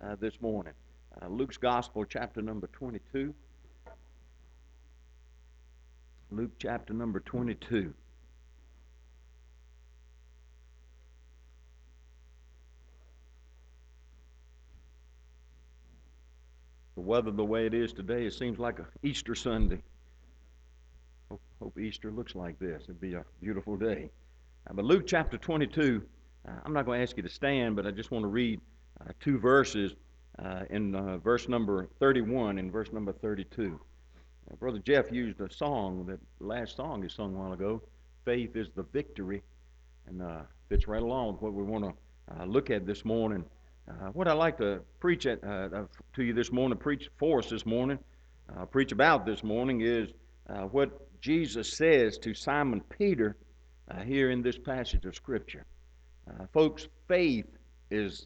this morning. Luke's Gospel, chapter number 22. Luke chapter number 22. The weather the way it is today, it seems like an Easter Sunday. Hope Easter looks like this. It'd be a beautiful day. But Luke chapter 22, I'm not going to ask you to stand, but I just want to read two verses in verse number 31 and verse number 32. Brother Jeff used a song, that last song he sung a while ago, Faith is the Victory, and fits right along with what we want to look at this morning. What I'd like to preach to you this morning, preach for us this morning, preach about this morning is what Jesus says to Simon Peter here in this passage of Scripture. Folks, faith is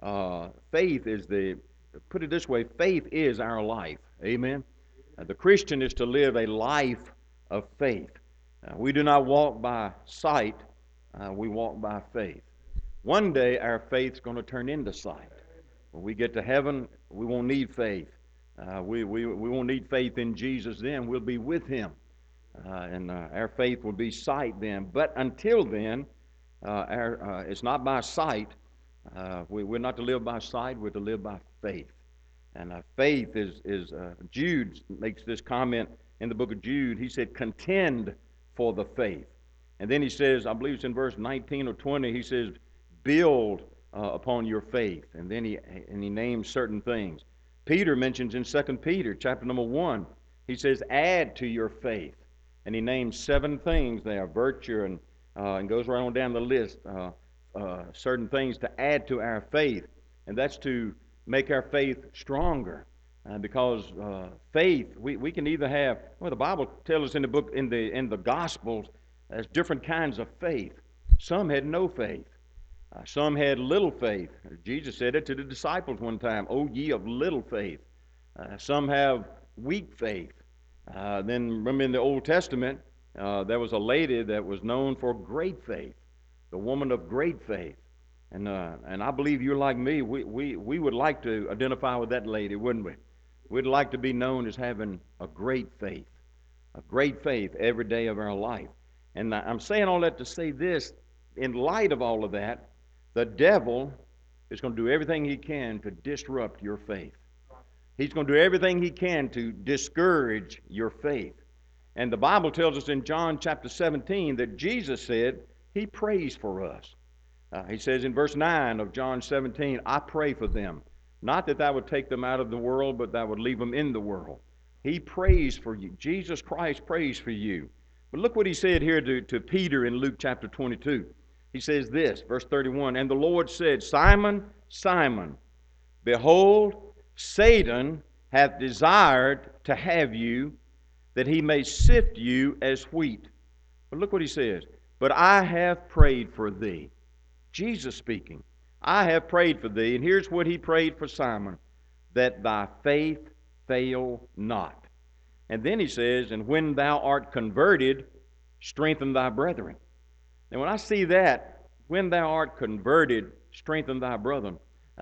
the, put it this way, faith is our life. Amen. The Christian is to live a life of faith. We do not walk by sight, we walk by faith. One day our faith's going to turn into sight. When we get to heaven, we won't need faith. We won't need faith in Jesus then. We'll be with Him. And our faith will be sight then. But until then, it's not by sight. We're not to live by sight. We're to live by faith. And faith is Jude makes this comment in the book of Jude. He said, contend for the faith. And then he says, I believe it's in verse 19 or 20, he says, build upon your faith. And then he names certain things. Peter mentions in 2 Peter chapter number 1, he says, add to your faith. And he names 7 things there, virtue, and goes right on down the list, certain things to add to our faith. And that's to make our faith stronger, because faith we can either have. Well, the Bible tells us in the book in the Gospels there's different kinds of faith. Some had no faith. Some had little faith. Jesus said it to the disciples one time, "O ye of little faith." Some have weak faith. Then remember in the Old Testament there was a lady that was known for great faith, the woman of great faith. And I believe you're like me. We would like to identify with that lady, wouldn't we? We'd like to be known as having a great faith every day of our life. And I'm saying all that to say this: in light of all of that, the devil is going to do everything he can to disrupt your faith. He's going to do everything he can to discourage your faith. And the Bible tells us in John chapter 17 that Jesus said He prays for us. He says in verse 9 of John 17, I pray for them. Not that thou would take them out of the world, but thou would leave them in the world. He prays for you. Jesus Christ prays for you. But look what He said here to Peter in Luke chapter 22. He says this, verse 31, and the Lord said, Simon, Simon, behold, Satan hath desired to have you, that he may sift you as wheat. But look what He says, but I have prayed for thee. Jesus speaking, I have prayed for thee. And here's what He prayed for Simon, that thy faith fail not. And then He says, and when thou art converted, strengthen thy brethren. And when I see that, when thou art converted, strengthen thy brethren,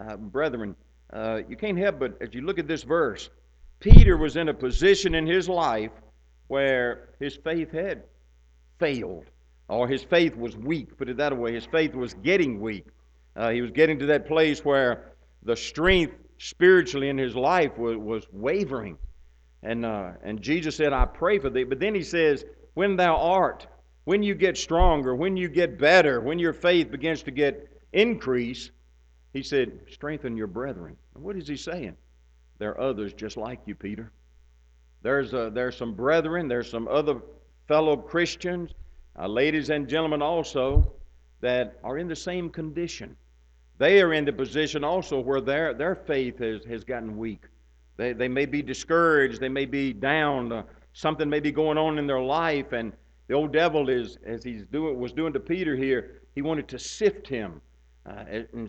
you can't help but, as you look at this verse, Peter was in a position in his life where his faith had failed. Or his faith was weak, put it that way. His faith was getting weak. He was getting to that place where the strength spiritually in his life was wavering. And Jesus said, I pray for thee. But then He says, when you get stronger, when you get better, when your faith begins to get increase, He said, strengthen your brethren. What is He saying? There are others just like you, Peter. There's some brethren, there's some other fellow Christians, ladies and gentlemen also, that are in the same condition. They are in the position also where their faith has gotten weak. They may be discouraged, they may be down, something may be going on in their life, and the old devil is, as was doing to Peter here, he wanted to sift him and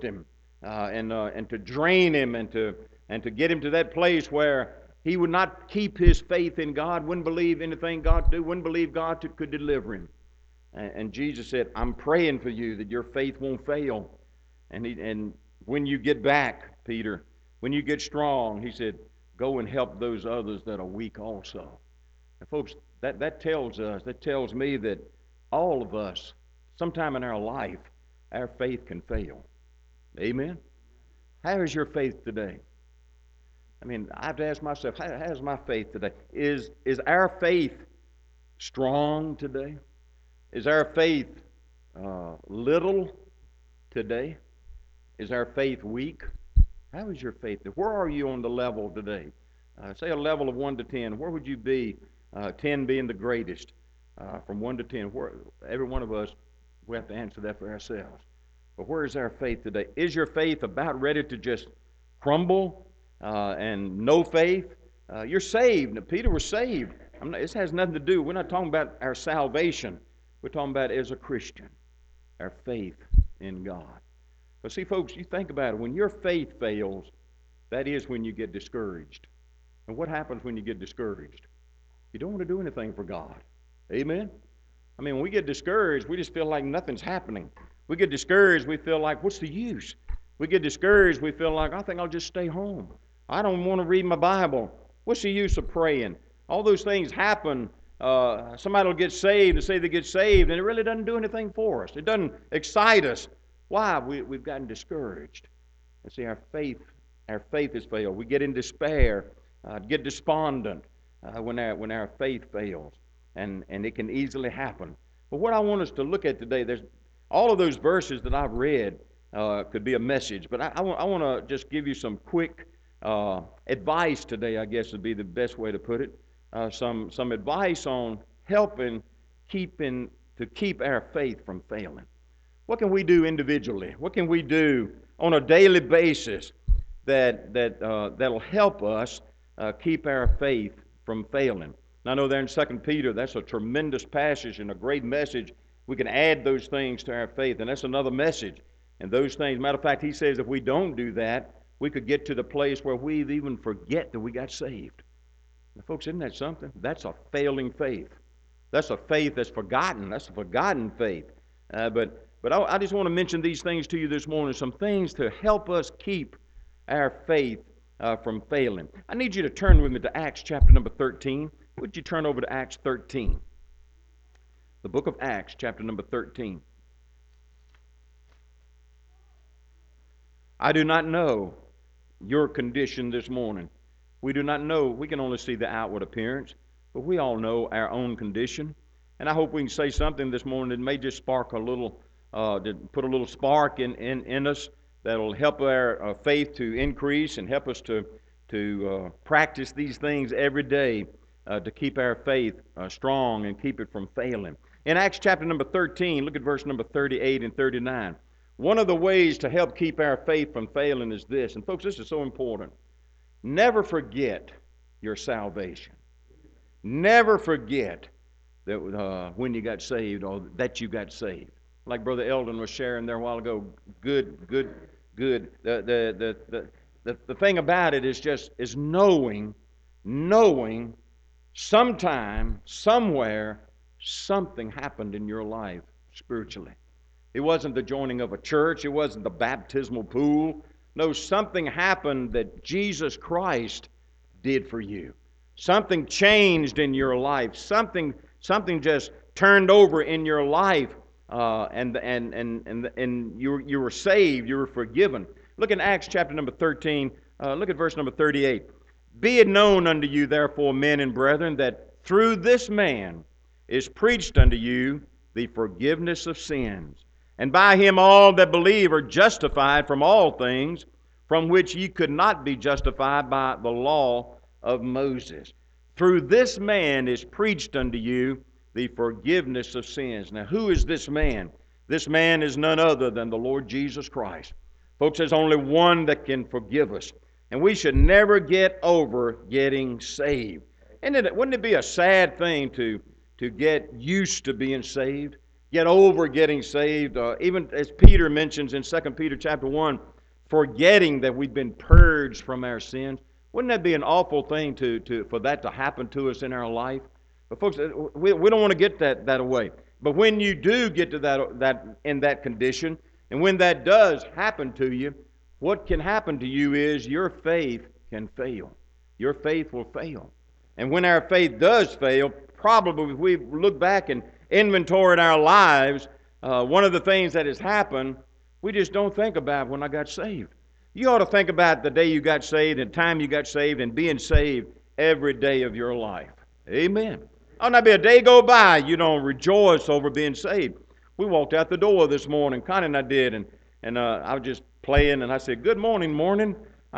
to drain him and to get him to that place where he would not keep his faith in God, wouldn't believe anything God could do, wouldn't believe God could deliver him. And Jesus said, I'm praying for you that your faith won't fail. And when you get back, Peter, when you get strong, he said, go and help those others that are weak also. And folks, that tells me that all of us, sometime in our life, our faith can fail. Amen? How is your faith today? I mean, I have to ask myself, how is my faith today? Is our faith strong today? Is our faith little today? Is our faith weak? How is your faith? Where are you on the level today? Say a level of 1 to 10. Where would you be? 10 being the greatest. From 1 to 10. Where, every one of us, we have to answer that for ourselves. But where is our faith today? Is your faith about ready to just crumble and no faith? You're saved. Now, Peter was saved. This has nothing to do. We're not talking about our salvation. We're talking about as a Christian, our faith in God. But see, folks, you think about it. When your faith fails, that is when you get discouraged. And what happens when you get discouraged? You don't want to do anything for God. Amen? I mean, when we get discouraged, we just feel like nothing's happening. We get discouraged, we feel like, what's the use? We get discouraged, we feel like, I think I'll just stay home. I don't want to read my Bible. What's the use of praying? All those things happen. Somebody will get saved and say they get saved, and it really doesn't do anything for us. It doesn't excite us. Why? We've gotten discouraged. And see, our faith has failed. We get in despair, get despondent when our faith fails, and it can easily happen. But what I want us to look at today, there's all of those verses that I've read could be a message, but I want to just give you some quick advice today, I guess would be the best way to put it. Some advice on helping to keep our faith from failing. What can we do individually? What can we do on a daily basis that'll help us keep our faith from failing? And I know there in 2 Peter, that's a tremendous passage and a great message. We can add those things to our faith, and that's another message. And those things, matter of fact, he says if we don't do that, we could get to the place where we even forget that we got saved. Now, folks, isn't that something? That's a failing faith. That's a faith that's forgotten. That's a forgotten faith. But I just want to mention these things to you this morning, some things to help us keep our faith from failing. I need you to turn with me to Acts chapter number 13. Would you turn over to Acts 13? The book of Acts, chapter number 13. I do not know your condition this morning. We do not know. We can only see the outward appearance, but we all know our own condition. And I hope we can say something this morning that may just spark a little, put a little spark in us that'll help our faith to increase and help us to practice these things every day to keep our faith strong and keep it from failing. In Acts chapter number 13, look at verse number 38 and 39. One of the ways to help keep our faith from failing is this. And folks, this is so important. Never forget your salvation. Never forget that when you got saved or that you got saved. Like Brother Eldon was sharing there a while ago. Good. The thing about it is knowing sometime, somewhere, something happened in your life spiritually. It wasn't the joining of a church. It wasn't the baptismal pool. No, something happened that Jesus Christ did for you. Something changed in your life. Something just turned over in your life, and you were saved. You were forgiven. Look in Acts chapter number 13. Look at verse number 38. Be it known unto you, therefore, men and brethren, that through this man is preached unto you the forgiveness of sins. And by him all that believe are justified from all things from which ye could not be justified by the law of Moses. Through this man is preached unto you the forgiveness of sins. Now, who is this man? This man is none other than the Lord Jesus Christ. Folks, there's only one that can forgive us. And we should never get over getting saved. Wouldn't it be a sad thing to get used to being saved? Get over getting saved. Even as Peter mentions in 2 Peter chapter 1, forgetting that we've been purged from our sins. Wouldn't that be an awful thing for that to happen to us in our life? But folks, we don't want to get that away. But when you do get to that in that condition, and when that does happen to you, what can happen to you is your faith can fail. Your faith will fail. And when our faith does fail, probably if we look back and inventory our lives, one of the things that has happened, we just don't think about when I got saved. You ought to think about the day you got saved and time you got saved and being saved every day of your life. Amen. Ought not be a day go by you don't rejoice over being saved. We walked out the door this morning, Connie and I did, and I was just playing, and I said, "Good morning, morning."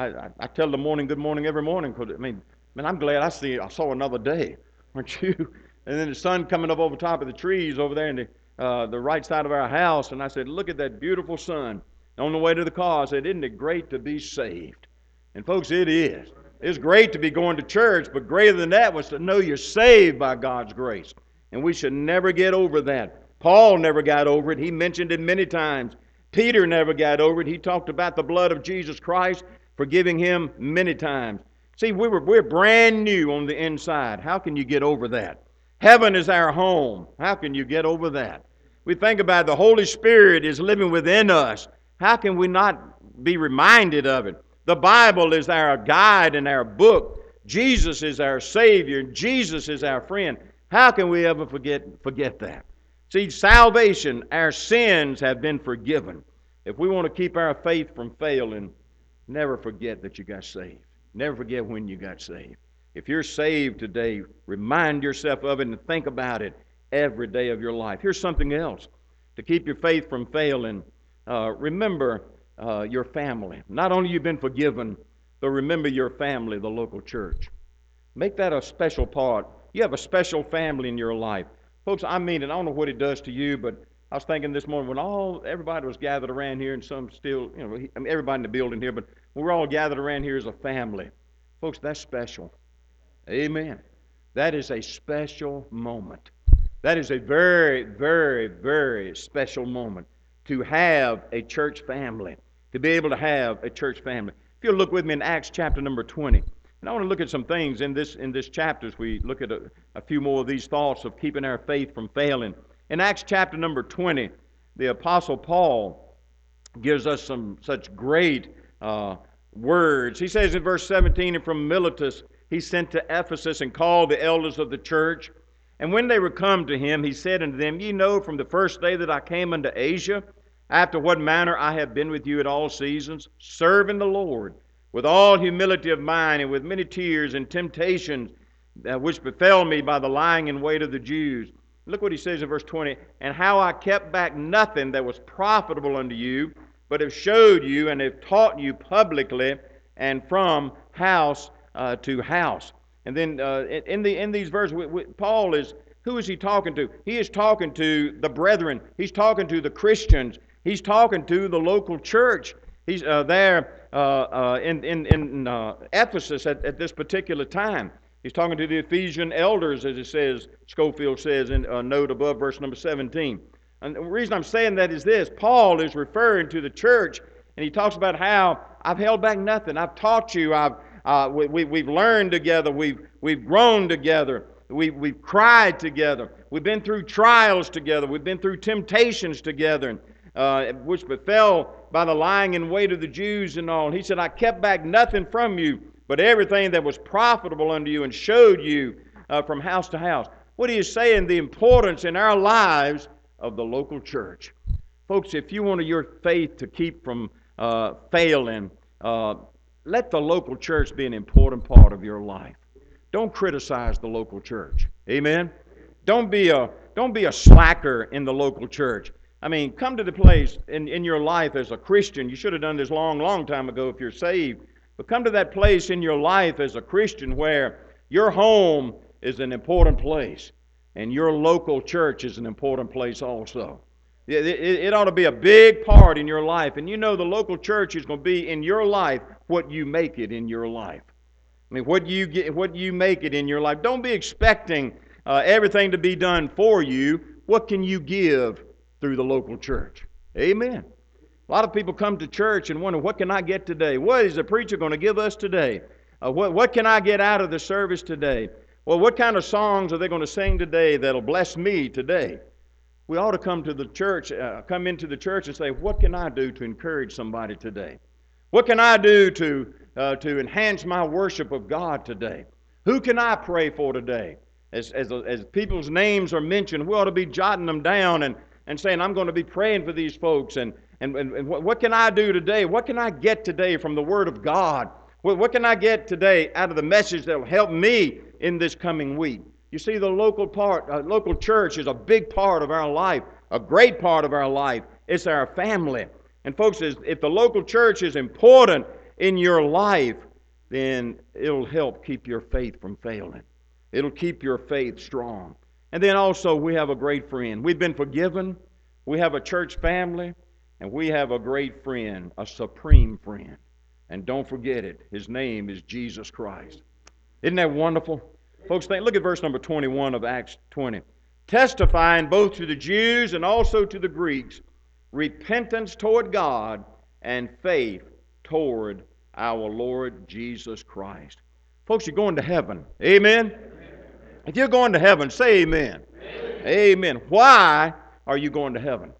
I tell the morning, good morning every morning, because, man, I'm glad I saw another day, aren't you? And then the sun coming up over top of the trees over there in the right side of our house, and I said, "Look at that beautiful sun." On the way to the car, I said, "Isn't it great to be saved?" And folks, it is. It's great to be going to church, but greater than that was to know you're saved by God's grace. And we should never get over that. Paul never got over it. He mentioned it many times. Peter never got over it. He talked about the blood of Jesus Christ forgiving him many times. See, we're brand new on the inside. How can you get over that? Heaven is our home. How can you get over that? We think about the Holy Spirit is living within us. How can we not be reminded of it? The Bible is our guide and our book. Jesus is our Savior. Jesus is our friend. How can we ever forget that? See, salvation, our sins have been forgiven. If we want to keep our faith from failing, never forget that you got saved. Never forget when you got saved. If you're saved today, remind yourself of it and think about it every day of your life. Here's something else. To keep your faith from failing, remember your family. Not only you've been forgiven, but remember your family, the local church. Make that a special part. You have a special family in your life. Folks, I mean it. I don't know what it does to you, but I was thinking this morning when everybody was gathered around here, and some still, everybody in the building here, but we're all gathered around here as a family. Folks, that's special. Amen. That is a special moment. That is a very, very, very special moment to have a church family, to be able to have a church family. If you'll look with me in Acts chapter number 20. And I want to look at some things in this chapter as we look at a few more of these thoughts of keeping our faith from failing. In Acts chapter number 20, the Apostle Paul gives us some such great words. He says in verse 17, "And from Miletus he sent to Ephesus and called the elders of the church. And when they were come to him, he said unto them, Ye know from the first day that I came unto Asia, after what manner I have been with you at all seasons, serving the Lord, with all humility of mind, and with many tears and temptations, which befell me by the lying in wait of the Jews." Look what he says in verse 20. "And how I kept back nothing that was profitable unto you, but have showed you and have taught you publicly and from house to house." And then in these verses, Paul who is he talking to? He is talking to the brethren. He's talking to the Christians. He's talking to the local church. He's there in Ephesus at this particular time. He's talking to the Ephesian elders, as it says, Schofield says in a note above verse number 17. And the reason I'm saying that is this. Paul is referring to the church, and he talks about how I've held back nothing. I've taught you. We've learned together. We've grown together. We've cried together. We've been through trials together. We've been through temptations together, which befell by the lying in wait of the Jews and all. He said, "I kept back nothing from you, but everything that was profitable unto you, and showed you from house to house." What he is saying, the importance in our lives of the local church. Folks, if you want your faith to keep from failing, let the local church be an important part of your life. Don't criticize the local church. Amen? Don't be a slacker in the local church. I mean, come to the place in your life as a Christian. You should have done this long time ago if you're saved. But come to that place in your life as a Christian where your home is an important place and your local church is an important place also. It ought to be a big part in your life. And you know the local church is going to be in your life what you make it in your life. I mean, what you make it in your life. Don't be expecting everything to be done for you. What can you give through the local church? Amen. A lot of people come to church and wonder, what can I get today? What is the preacher going to give us today? What can I get out of the service today? Well, what kind of songs are they going to sing today that'll bless me today? We ought to come to the church, come into the church and say, what can I do to encourage somebody today? What can I do to enhance my worship of God today? Who can I pray for today? As people's names are mentioned, we ought to be jotting them down and saying, I'm going to be praying for these folks. And what can I do today? What can I get today from the Word of God? What can I get today out of the message that will help me in this coming week? You see, the local church is a big part of our life, a great part of our life. It's our family. And folks, if the local church is important in your life, then it'll help keep your faith from failing. It'll keep your faith strong. And then also, we have a great friend. We've been forgiven. We have a church family. And we have a great friend, a supreme friend. And don't forget it. His name is Jesus Christ. Isn't that wonderful? Folks, look at verse number 21 of Acts 20. Testifying both to the Jews and also to the Greeks, repentance toward God and faith toward our Lord Jesus Christ. Folks, you're going to heaven. Amen? If you're going to heaven, say amen. Amen. Why are you going to heaven?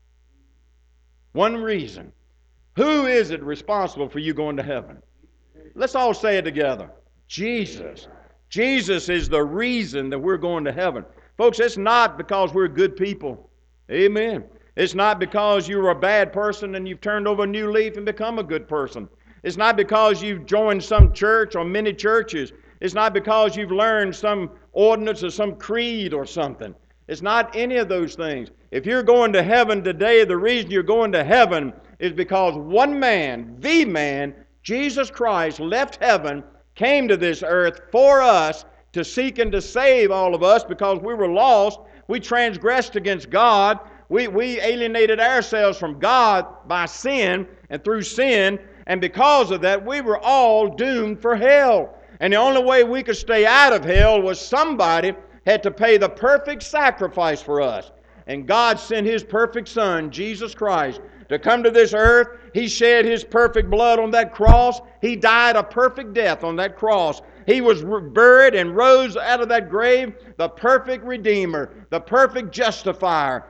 One reason. Who is it responsible for you going to heaven? Let's all say it together. Jesus. Jesus is the reason that we're going to heaven. Folks, it's not because we're good people. Amen. It's not because you were a bad person and you've turned over a new leaf and become a good person. It's not because you've joined some church or many churches. It's not because you've learned some ordinance or some creed or something. It's not any of those things. If you're going to heaven today, the reason you're going to heaven is because one man, the man, Jesus Christ, left heaven, came to this earth for us to seek and to save all of us because we were lost. We transgressed against God. We alienated ourselves from God by sin and through sin. And because of that, we were all doomed for hell. And the only way we could stay out of hell was somebody had to pay the perfect sacrifice for us. And God sent His perfect Son, Jesus Christ, to come to this earth. He shed His perfect blood on that cross. He died a perfect death on that cross. He was buried and rose out of that grave, the perfect Redeemer, the perfect justifier.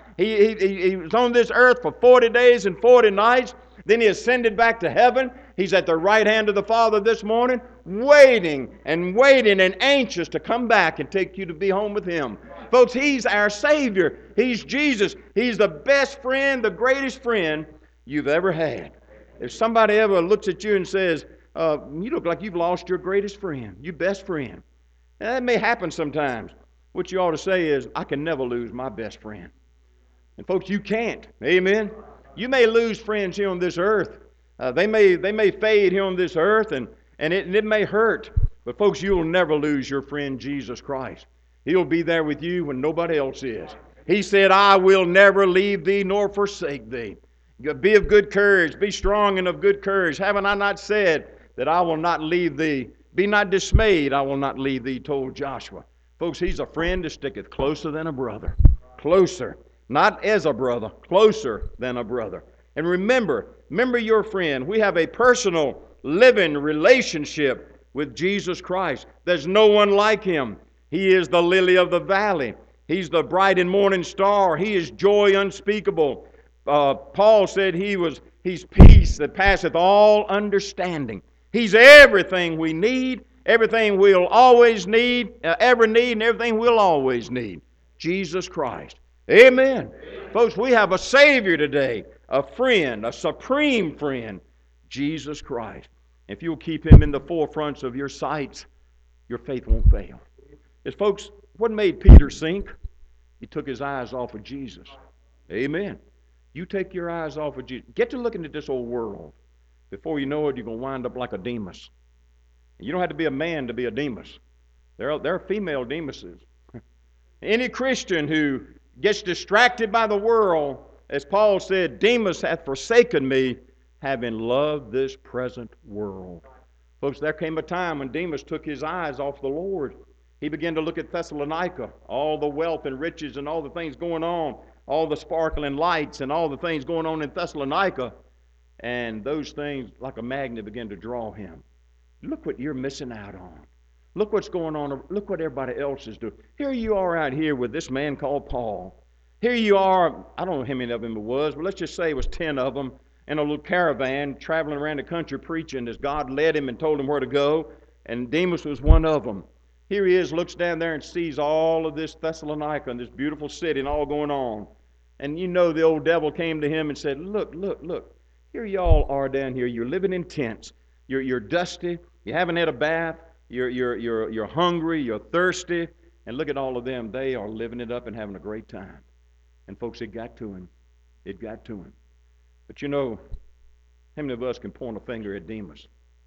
He was on this earth for 40 days and 40 nights. Then He ascended back to heaven. He's at the right hand of the Father this morning, waiting and anxious to come back and take you to be home with Him. Folks, He's our Savior. He's Jesus. He's the best friend, the greatest friend you've ever had. If somebody ever looks at you and says, you look like you've lost your greatest friend, your best friend. And that may happen sometimes. What you ought to say is, I can never lose my best friend. And folks, you can't. Amen? You may lose friends here on this earth. They may fade here on this earth, and it may hurt. But folks, you'll never lose your friend Jesus Christ. He'll be there with you when nobody else is. He said, I will never leave thee nor forsake thee. Be of good courage. Be strong and of good courage. Haven't I not said that I will not leave thee? Be not dismayed, I will not leave thee, told Joshua. Folks, He's a friend that sticketh closer than a brother. Closer. Not as a brother, closer than a brother. And remember your friend. We have a personal, living relationship with Jesus Christ. There's no one like Him. He is the lily of the valley. He's the bright and morning star. He is joy unspeakable. Paul said He's peace that passeth all understanding. He's everything we need, everything we'll always need, ever need, and everything we'll always need. Jesus Christ. Amen. Folks, we have a Savior today, a friend, a supreme friend, Jesus Christ. If you'll keep Him in the forefronts of your sights, your faith won't fail. Folks, what made Peter sink? He took his eyes off of Jesus. Amen. You take your eyes off of Jesus. Get to looking at this old world. Before you know it, you're going to wind up like a Demas. You don't have to be a man to be a Demas. There are female Demases. Any Christian who gets distracted by the world, as Paul said, Demas hath forsaken me, having loved this present world. Folks, there came a time when Demas took his eyes off the Lord. He began to look at Thessalonica, all the wealth and riches and all the things going on, all the sparkling lights and all the things going on in Thessalonica. And those things, like a magnet, began to draw him. Look what you're missing out on. Look what's going on. Look what everybody else is doing. Here you are out here with this man called Paul. Here you are, I don't know how many of them it was, but let's just say it was 10 of them. in a little caravan traveling around the country preaching as God led him and told him where to go, and Demas was one of them. Here he is, looks down there and sees all of this Thessalonica and this beautiful city and all going on. And you know the old devil came to him and said, look, here y'all are down here. You're living in tents. You're dusty. You haven't had a bath. You're hungry. You're thirsty. And look at all of them. They are living it up and having a great time. And folks, it got to him. It got to him. But you know, how many of us can point a finger at Demas?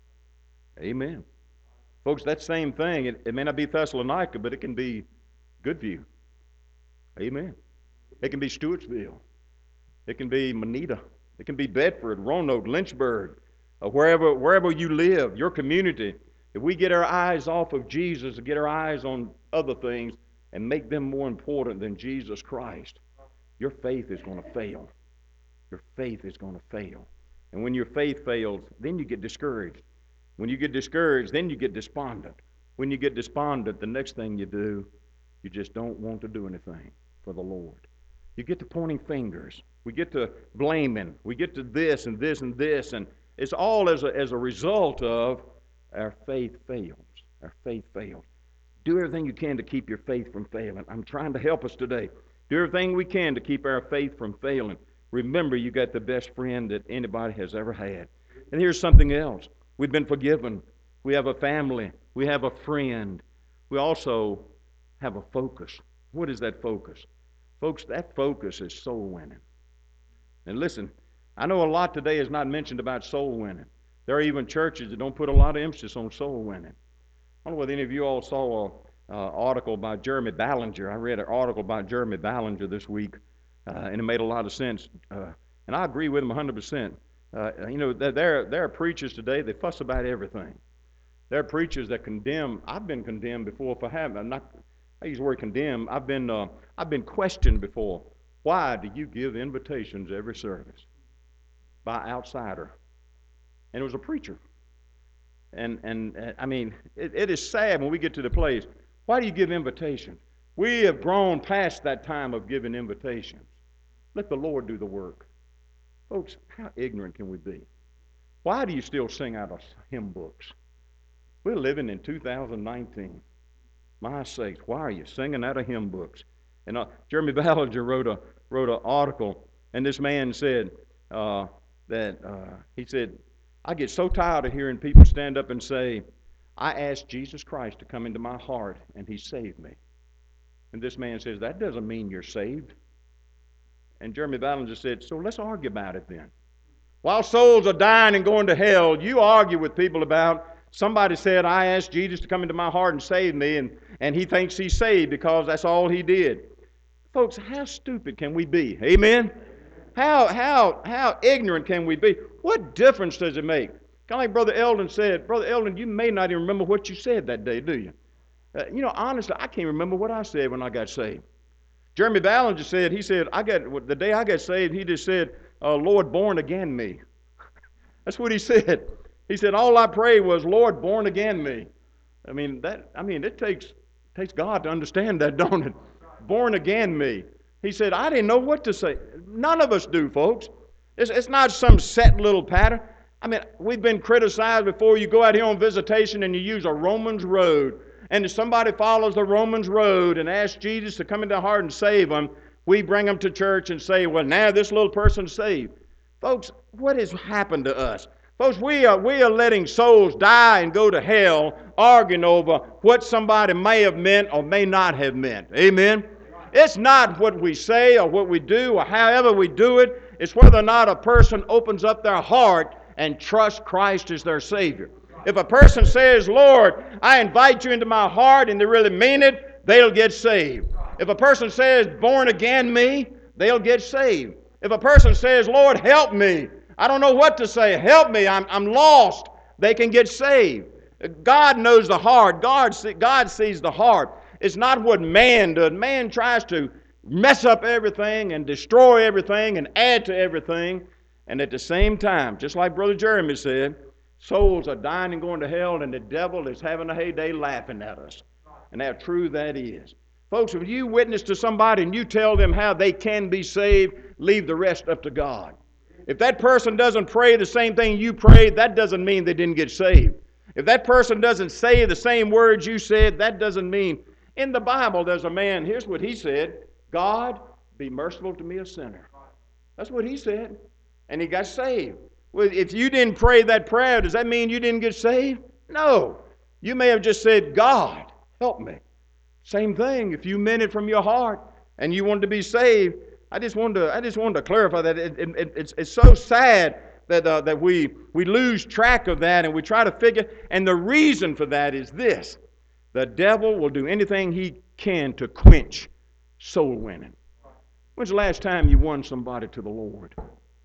Amen. Folks, that same thing, it may not be Thessalonica, but it can be Goodview. Amen. It can be Stewartsville. It can be Moneta. It can be Bedford, Roanoke, Lynchburg, wherever you live, your community. If we get our eyes off of Jesus and get our eyes on other things and make them more important than Jesus Christ, your faith is going to fail. Your faith is going to fail. And when your faith fails, then you get discouraged. When you get discouraged, then you get despondent. When you get despondent, the next thing you do, you just don't want to do anything for the Lord. You get to pointing fingers. We get to blaming. We get to this and this and this. And it's all as a result of our faith fails. Our faith fails. Do everything you can to keep your faith from failing. I'm trying to help us today. Do everything we can to keep our faith from failing. Remember, you got the best friend that anybody has ever had. And here's something else. We've been forgiven. We have a family. We have a friend. We also have a focus. What is that focus? Folks, that focus is soul winning. And listen, I know a lot today is not mentioned about soul winning. There are even churches that don't put a lot of emphasis on soul winning. I don't know whether any of you all saw an article by Jeremy Ballinger. I read an article by Jeremy Ballinger this week, and it made a lot of sense. And I agree with him 100%. You know, there are preachers today that fuss about everything. There are preachers that condemn. I've been condemned before for having. I use the word condemn. I've been questioned before. Why do you give invitations every service by outsider? And it was a preacher. And I mean, it is sad when we get to the place. Why do you give invitations? We have grown past that time of giving invitations. Let the Lord do the work. Folks, how ignorant can we be? Why do you still sing out of hymn books? We're living in 2019. My sakes, why are you singing out of hymn books? And Jeremy Ballinger wrote an article, and this man said he said, I get so tired of hearing people stand up and say, I asked Jesus Christ to come into my heart, and he saved me. And this man says, that doesn't mean you're saved. And Jeremy Ballinger said, so let's argue about it then. While souls are dying and going to hell, you argue with people about, somebody said, I asked Jesus to come into my heart and save me, and he thinks he's saved because that's all he did. Folks, how stupid can we be? Amen? How ignorant can we be? What difference does it make? Kind of like Brother Eldon said. Brother Eldon, you may not even remember what you said that day, do you? You know, honestly, I can't remember what I said when I got saved. Jeremy Ballinger said, the day I got saved, he just said, Lord, born again me. That's what he said. He said, all I prayed was, Lord, born again me. It takes God to understand that, don't it? Born again me. He said, I didn't know what to say. None of us do, folks. It's not some set little pattern. I mean, we've been criticized before. You go out here on visitation and you use a Romans road. And if somebody follows the Romans road and asks Jesus to come into their heart and save them, we bring them to church and say, well, now this little person's saved. Folks, what has happened to us? Folks, we are letting souls die and go to hell arguing over what somebody may have meant or may not have meant. Amen? It's not what we say or what we do or however we do it. It's whether or not a person opens up their heart and trusts Christ as their Savior. If a person says, Lord, I invite you into my heart, and they really mean it, they'll get saved. If a person says, born again me, they'll get saved. If a person says, Lord, help me, I don't know what to say, help me, I'm lost, they can get saved. God knows the heart. God sees the heart. It's not what man does. Man tries to mess up everything and destroy everything and add to everything. And at the same time, just like Brother Jeremy said, souls are dying and going to hell, and the devil is having a heyday laughing at us. And how true that is. Folks, if you witness to somebody and you tell them how they can be saved, leave the rest up to God. If that person doesn't pray the same thing you prayed, that doesn't mean they didn't get saved. If that person doesn't say the same words you said, that doesn't mean. In the Bible, there's a man, here's what he said: God, be merciful to me, a sinner. That's what he said. And he got saved. Well, if you didn't pray that prayer, does that mean you didn't get saved? No. You may have just said, God, help me. Same thing. If you meant it from your heart and you wanted to be saved, I just wanted to clarify that. It's so sad that we lose track of that and we try to figure. And the reason for that is this: the devil will do anything he can to quench soul winning. When's the last time you won somebody to the Lord?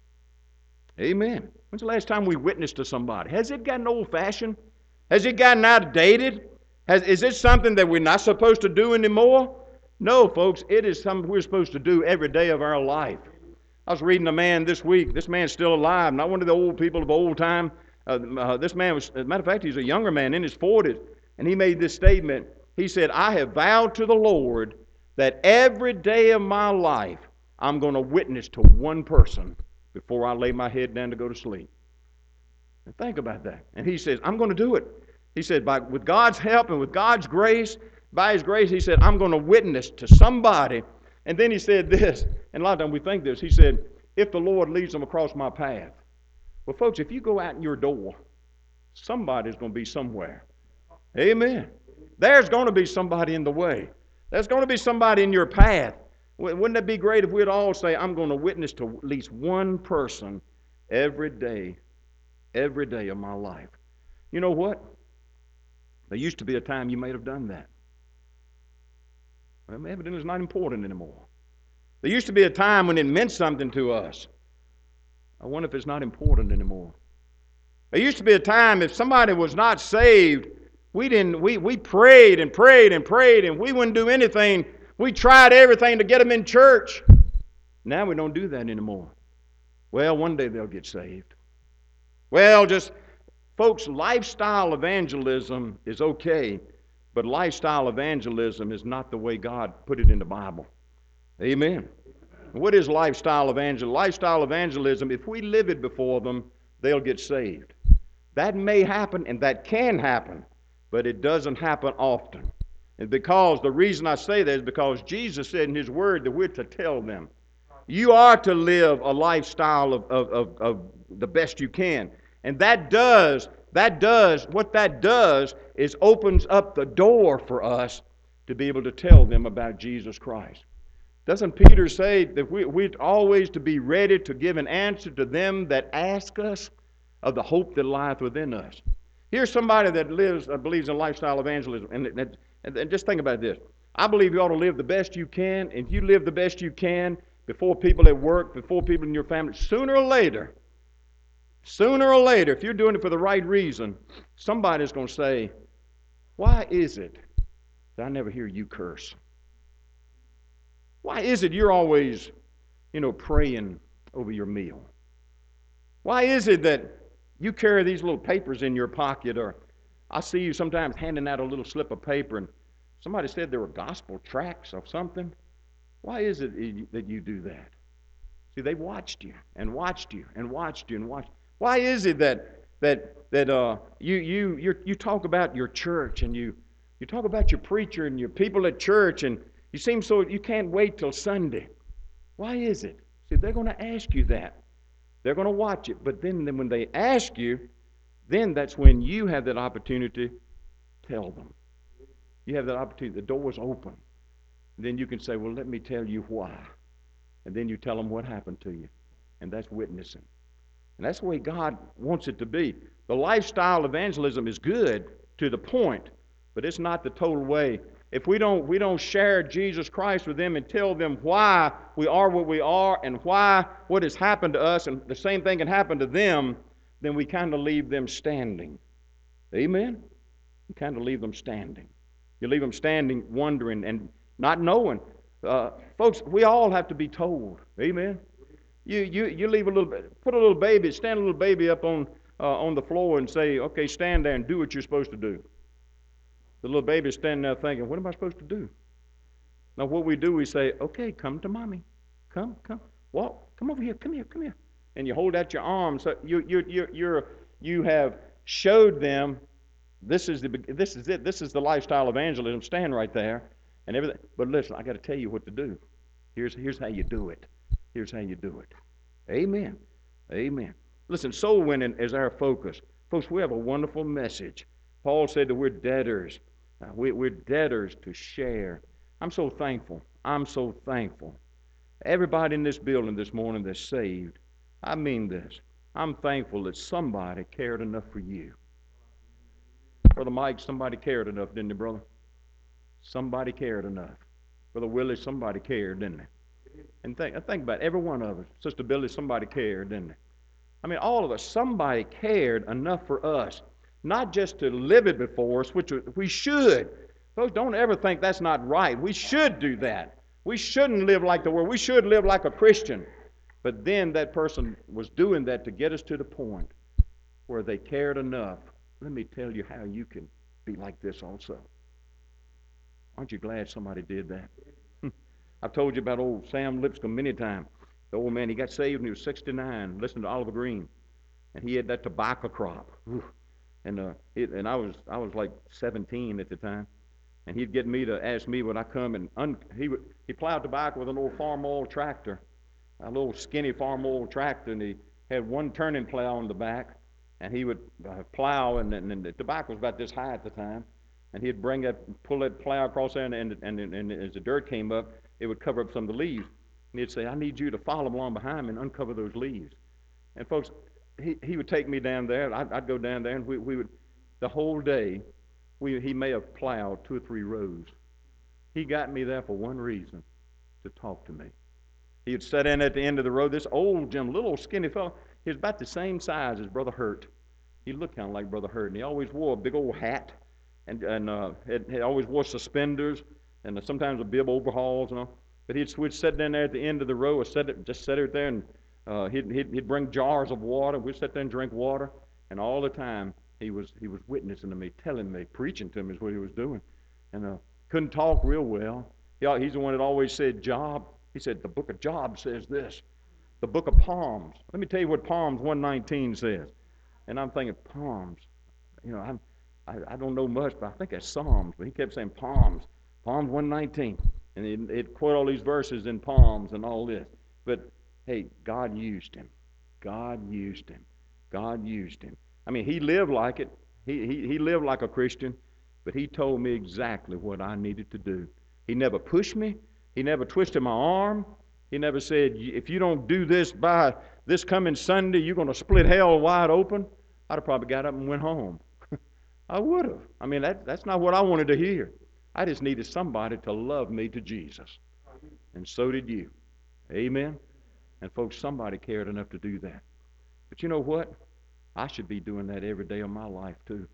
Amen. When's the last time we witnessed to somebody? Has it gotten old-fashioned? Has it gotten outdated? Is it something that we're not supposed to do anymore? No, folks, it is something we're supposed to do every day of our life. I was reading a man this week. This man's still alive, not one of the old people of old time. This man was, as a matter of fact, he's a younger man in his 40s, and he made this statement. He said, I have vowed to the Lord that every day of my life I'm going to witness to one person before I lay my head down to go to sleep. And think about that. And he says, I'm going to do it. He said, with God's help and with God's grace, by His grace, he said, I'm going to witness to somebody. And then he said this, and a lot of times we think this, he said, if the Lord leads them across my path. Well, folks, if you go out in your door, somebody's going to be somewhere. Amen. There's going to be somebody in the way. There's going to be somebody in your path. Wouldn't it be great if we'd all say, I'm going to witness to at least one person every day of my life? You know what? There used to be a time you might have done that. Well, evidently it's not important anymore. There used to be a time when it meant something to us. I wonder if it's not important anymore. There used to be a time if somebody was not saved, we prayed and prayed and prayed, and we wouldn't do anything. We tried everything to get them in church. Now we don't do that anymore. Well, one day they'll get saved. Well, folks, lifestyle evangelism is okay, but lifestyle evangelism is not the way God put it in the Bible. Amen. What is lifestyle evangelism? Lifestyle evangelism, if we live it before them, they'll get saved. That may happen and that can happen, but it doesn't happen often. And the reason I say that is because Jesus said in His Word that we're to tell them. You are to live a lifestyle of the best you can. And what that does is opens up the door for us to be able to tell them about Jesus Christ. Doesn't Peter say that we're always to be ready to give an answer to them that ask us of the hope that lieth within us? Here's somebody that believes in lifestyle evangelism. And just think about this. I believe you ought to live the best you can. And if you live the best you can before people at work, before people in your family, sooner or later, if you're doing it for the right reason, somebody's going to say, why is it that I never hear you curse? Why is it you're always, praying over your meal? Why is it that you carry these little papers in your pocket, or I see you sometimes handing out a little slip of paper and somebody said there were gospel tracts or something? Why is it that you do that? See, they watched you and watched you and watched you and watched. Why is it that you talk about your church and you talk about your preacher and your people at church and you seem so you can't wait till Sunday? Why is it? See, they're going to ask you that. They're going to watch it. But then when they ask you, then that's when you have that opportunity to tell them. You have that opportunity. The door's open. Then you can say, well, let me tell you why. And then you tell them what happened to you. And that's witnessing. And that's the way God wants it to be. The lifestyle evangelism is good to the point, but it's not the total way. If we don't share Jesus Christ with them and tell them why we are what we are and why what has happened to us and the same thing can happen to them, then we kind of leave them standing. Amen? You kind of leave them standing. You leave them standing, wondering and not knowing. Folks, we all have to be told. Amen? You leave put a little baby, stand a little baby up on the floor and say, okay, stand there and do what you're supposed to do. The little baby's standing there thinking, what am I supposed to do? Now what we do, we say, okay, come to mommy. Come, walk, come over here, come here. and you hold out your arms. So you have showed them this is it. This is the lifestyle evangelism. Stand right there and everything. But listen, I got to tell you what to do. Here's how you do it. Here's how you do it. Amen. Amen. Listen, soul winning is our focus. Folks, we have a wonderful message. Paul said that we're debtors. We're debtors to share. I'm so thankful. I'm so thankful. Everybody in this building this morning that's saved, I mean this. I'm thankful that somebody cared enough for you. Brother Mike, somebody cared enough, didn't they, brother? Somebody cared enough. Brother Willie, somebody cared, didn't they? And think about it. Every one of us. Sister Billy, somebody cared, didn't they? I mean, all of us, somebody cared enough for us. Not just to live it before us, which we should. Folks, don't ever think that's not right. We should do that. We shouldn't live like the world. We should live like a Christian. But then that person was doing that to get us to the point where they cared enough. Let me tell you how you can be like this also. Aren't you glad somebody did that? I've told you about old Sam Lipscomb many times. The old man, he got saved when he was 69, listening to Oliver Green. And he had that tobacco crop. And I was like 17 at the time. And he'd get me to ask me would I come and he plowed tobacco with an old farm oil tractor, a little skinny farm oil tractor, and he had one turning plow on the back, and he would plow, and the tobacco was about this high at the time, and he'd pull that plow across there, and as the dirt came up, it would cover up some of the leaves, and he'd say, I need you to follow along behind me and uncover those leaves. And folks, he would take me down there, and I'd go down there, and we would, the whole day, he may have plowed 2 or 3 rows. He got me there for one reason, to talk to me. He would sit in at the end of the road. This old Jim, little skinny fellow, he was about the same size as Brother Hurt. He looked kind of like Brother Hurt, and he always wore a big old hat, and he always wore suspenders, and sometimes a bib overalls and all. But he'd sit down there at the end of the row, or just sit right there, and he'd bring jars of water. We'd sit there and drink water, and all the time he was witnessing to me, telling me, preaching to me is what he was doing, and couldn't talk real well. He's the one that always said Job. He said the book of Job says this. The book of Psalms. Let me tell you what Psalms 119 says. And I'm thinking Psalms. You know, I don't know much, but I think it's Psalms. But he kept saying Psalms 119, and he'd quote all these verses in Psalms and all this. But hey, God used him. God used him. God used him. I mean, he lived like it. He lived like a Christian, but he told me exactly what I needed to do. He never pushed me. He never twisted my arm. He never said, if you don't do this by this coming Sunday, you're going to split hell wide open. I'd have probably got up and went home. I would have. I mean, that's not what I wanted to hear. I just needed somebody to love me to Jesus. And so did you. Amen? And folks, somebody cared enough to do that. But you know what? I should be doing that every day of my life too.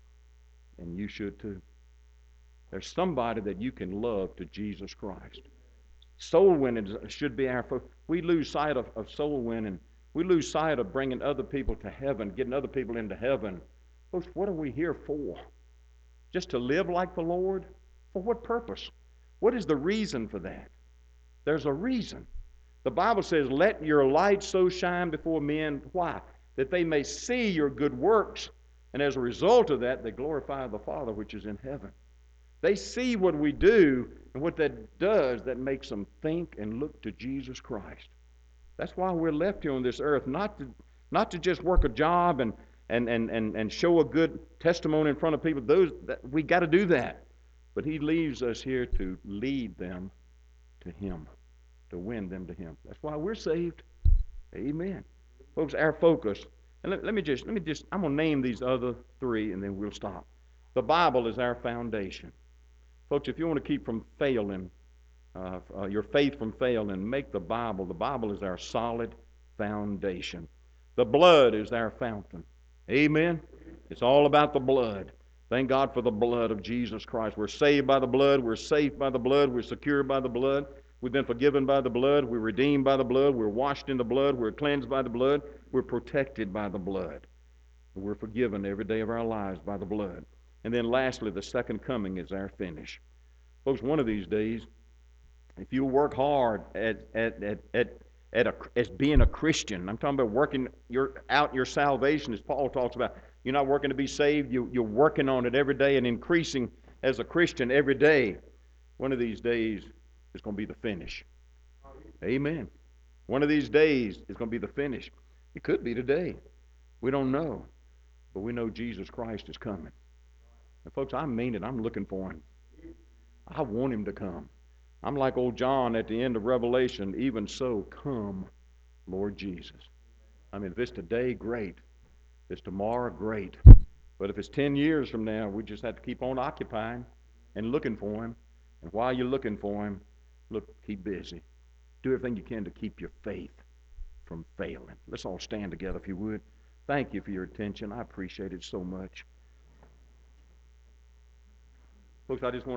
And you should too. There's somebody that you can love to Jesus Christ. Soul winning should be our focus. We lose sight of soul winning. We lose sight of bringing other people to heaven, getting other people into heaven. Folks, what are we here for? Just to live like the Lord? For what purpose? What is the reason for that? There's a reason. The Bible says, let your light so shine before men. Why? That they may see your good works, and as a result of that, they glorify the Father which is in heaven. They see what we do, and what that does, that makes them think and look to Jesus Christ. That's why we're left here on this earth, not to just work a job and show a good testimony in front of people. We got to do that. But he leaves us here to lead them to him, to win them to him. That's why we're saved. Amen. Folks, our focus, and let me just, I'm going to name these other 3, and then we'll stop. The Bible is our foundation. Folks, if you want to keep from failing, your faith from failing, make the Bible is our solid foundation. The blood is our fountain. Amen? It's all about the blood. Thank God for the blood of Jesus Christ. We're saved by the blood. We're safe by the blood. We're secured by the blood. We've been forgiven by the blood. We're redeemed by the blood. We're washed in the blood. We're cleansed by the blood. We're protected by the blood. We're forgiven every day of our lives by the blood. And then lastly, the second coming is our finish. Folks, one of these days, if you work hard at as being a Christian. I'm talking about working out your salvation, as Paul talks about. You're not working to be saved. You're working on it every day and increasing as a Christian every day. One of these days is going to be the finish. Amen. One of these days is going to be the finish. It could be today. We don't know. But we know Jesus Christ is coming. And folks, I mean it. I'm looking for him. I want him to come. I'm like old John at the end of Revelation. Even so, come, Lord Jesus. I mean, if it's today, great. If it's tomorrow, great. But if it's 10 years from now, we just have to keep on occupying and looking for him. And while you're looking for him, look, keep busy. Do everything you can to keep your faith from failing. Let's all stand together if you would. Thank you for your attention. I appreciate it so much. Folks, I just want